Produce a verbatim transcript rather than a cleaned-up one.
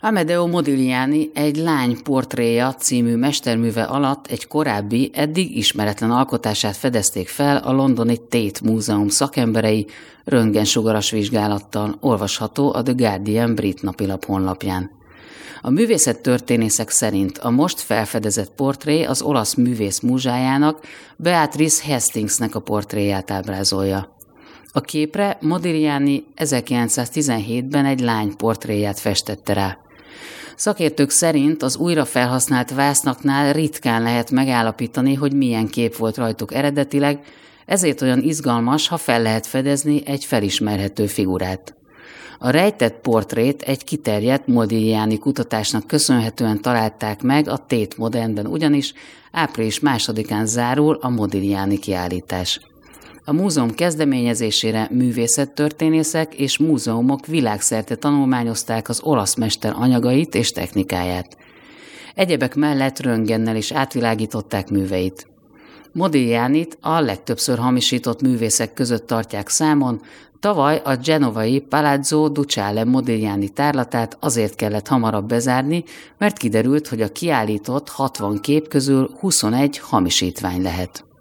Amedeo Modigliani egy lány portréja című mesterműve alatt egy korábbi, eddig ismeretlen alkotását fedezték fel a londoni Tate Múzeum szakemberei röntgensugaras vizsgálattal, olvasható a The Guardian brit napilap honlapján. A művészettörténészek szerint a most felfedezett portré az olasz művész múzsájának, Beatrice Hastingsnek a portréját ábrázolja. A képre Modigliani ezerkilencszáztizenhétben egy lány portréját festette rá. Szakértők szerint az újra felhasznált vásznaknál ritkán lehet megállapítani, hogy milyen kép volt rajtuk eredetileg, ezért olyan izgalmas, ha fel lehet fedezni egy felismerhető figurát. A rejtett portrét egy kiterjedt Modigliani kutatásnak köszönhetően találták meg a Tate Modernben, ugyanis április másodikán zárul a Modigliani kiállítás. A múzeum kezdeményezésére művészettörténészek és múzeumok világszerte tanulmányozták az olasz mester anyagait és technikáját. Egyebek mellett röntgennel is átvilágították műveit. Modiglianit a legtöbbször hamisított művészek között tartják számon, tavaly a genovai Palazzo Ducale Modigliani tárlatát azért kellett hamarabb bezárni, mert kiderült, hogy a kiállított hatvan kép közül huszonegy hamisítvány lehet.